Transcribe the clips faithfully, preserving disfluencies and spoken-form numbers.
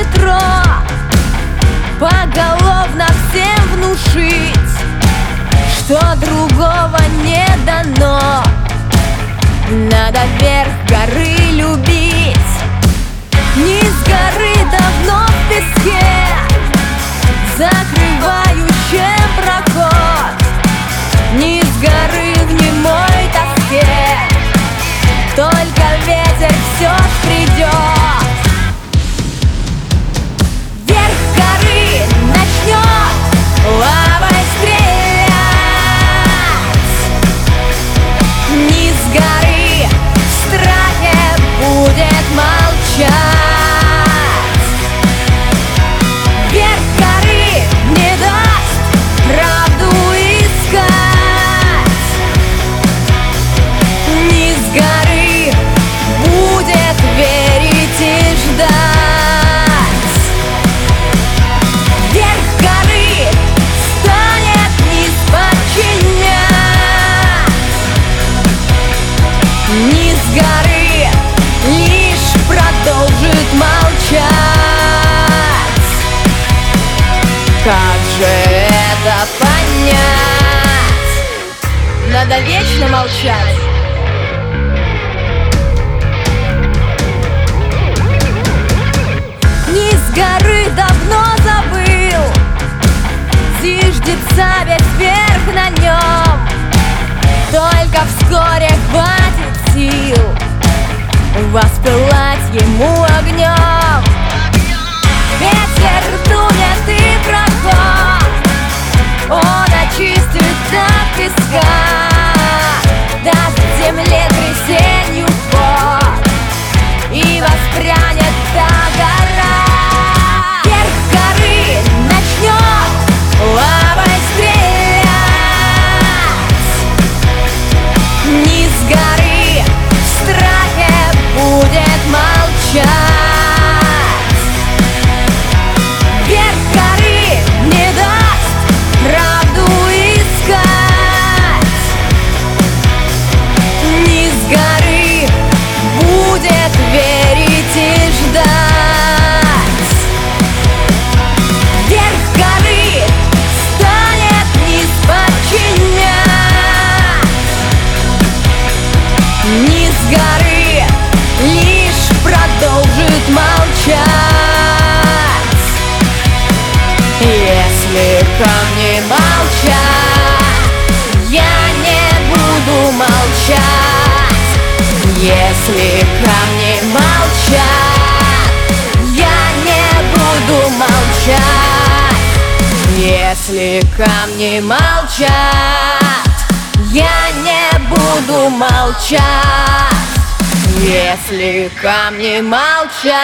метро поголовно всем внушить, что другого не дано. Надо вверх горы любить. Низ горы давно в песке, закрывающем проход. Низ горы в немой тоске, только ветер все придет. Вверх горы начнет лавой стрелять. Низ горы в страхе будет молчать. Вверх горы не даст правду искать. Низ горы будет верить и ждать. Вверх горы станет низ подчинять. Низ горы лишь продолжит молчать. Как же это понять? Надо вечно молчать. Низ горы давно забыл, зиждется весь верх на нем. Только вскоре хватит сил воспылать ему огнем. Ветер дунет и проход, он очистит от песка, даст земле трясенью ход, и воспрянет та гора. Вверх горы начнет лавой стрелять. Низ горы в страхе будет молчать. Вверх горы не даст правду искать. Низ горы будет верить и ждать. Вверх горы станет низ подчинять. Низ горы лишь продолжит молчать. Если камни молчат, я не буду молчать. Если камни молчат, я не буду молчать. Если камни молчат, я не буду молчать. Если камни молчат,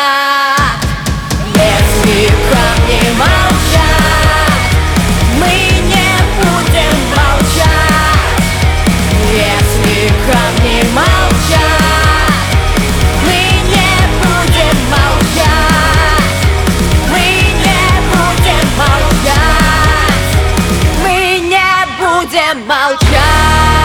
если камни молчат, мы не будем молчать. Если камни молчат, мы не будем молчать. Мы не будем молчать. Мы не будем молчать.